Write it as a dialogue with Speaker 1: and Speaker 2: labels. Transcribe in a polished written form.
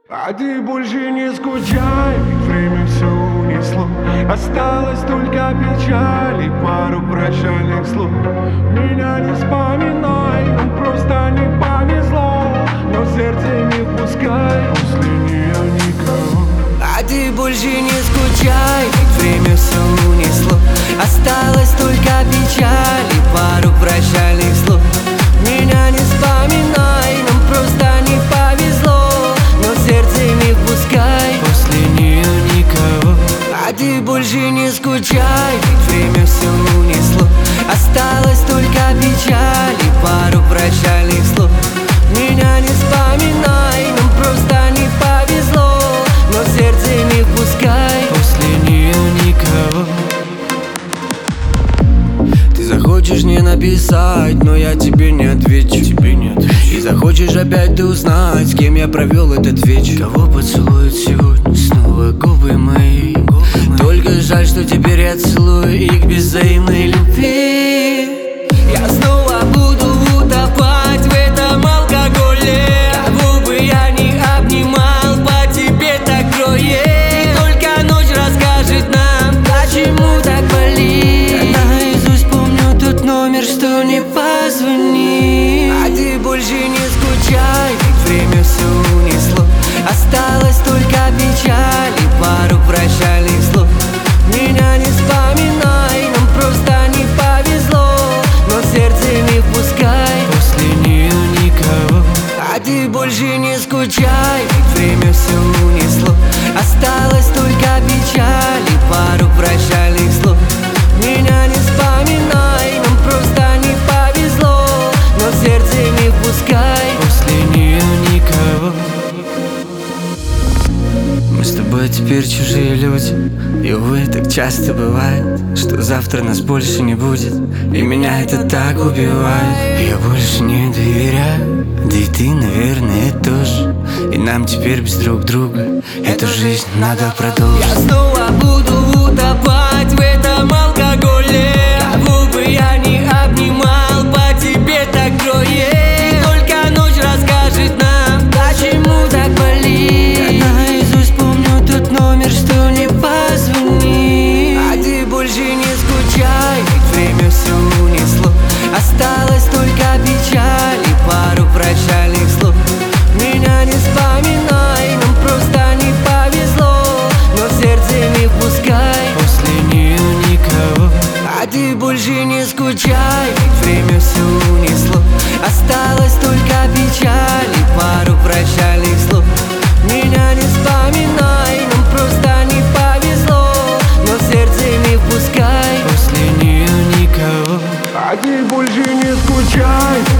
Speaker 1: А ты больше не скучай, ведь время все унесло. Осталось только печаль и пару прощальных слов. Меня не вспоминай, нам просто не повезло. Но в сердце не пускай после нее никого.
Speaker 2: А ты больше не скучай, ведь время все унесло. Осталось только печаль и пару прощальных слов. Меня не вспоминай, нам просто не повезло. Но в сердце не пускай после нее никого. А ты больше не скучай, ведь время все унесло. Осталось только печаль и пару прощальных слов. Меня не вспоминай, нам просто не повезло. Но в сердце не пускай после нее никого. Ты захочешь мне написать, но я тебе не отвечу. И захочешь опять ты узнать, с кем я провел этот вечер. Кого поцелуют сегодня снова губы мои. Только жаль, что теперь я целую их без взаимной любви. Я снова буду утопать в этом алкоголе. Кого бы я ни обнимал, по тебе так кроет. И только ночь расскажет нам, почему так болит. Я наизусть помню тот номер, что не позвони. А ты больше не скучай, ведь время все унесло. Осталось только печаль и пару прощальных слов. Меня не вспоминай, нам просто не повезло. Но в сердце не пускай после нее никого. А ты больше не скучай, ведь время все унесло. Осталось только печаль и пару прощальных слов. Меня не вспоминай, нам просто не повезло. Но в сердце не пускай после нее никого. Мы с тобой теперь чужие люди. И увы, так часто бывает, что завтра нас больше не будет. И меня это так убивает. Я больше не доверяю, да и ты, наверное, тоже. И нам теперь без друг друга эту жизнь надо продолжить. Я снова буду утопать в этом алкоголе. Кого бы я ни обнимал, по тебе так кроет. И только ночь расскажет нам, почему так болит. Я наизусть помню тот номер, что не позвони. А ты больше не скучай, ведь время все унесло. Осталось только печаль и пару прощальных слов. Меня не вспоминай, нам просто не повезло. Но в сердце не пускай после нее никого. А ты больше не скучай, ведь время все унесло. Осталось только печаль и пару прощальных слов. Меня не вспоминай, нам просто не повезло. Но в сердце не пускай после нее никого.
Speaker 1: А ты больше не скучай.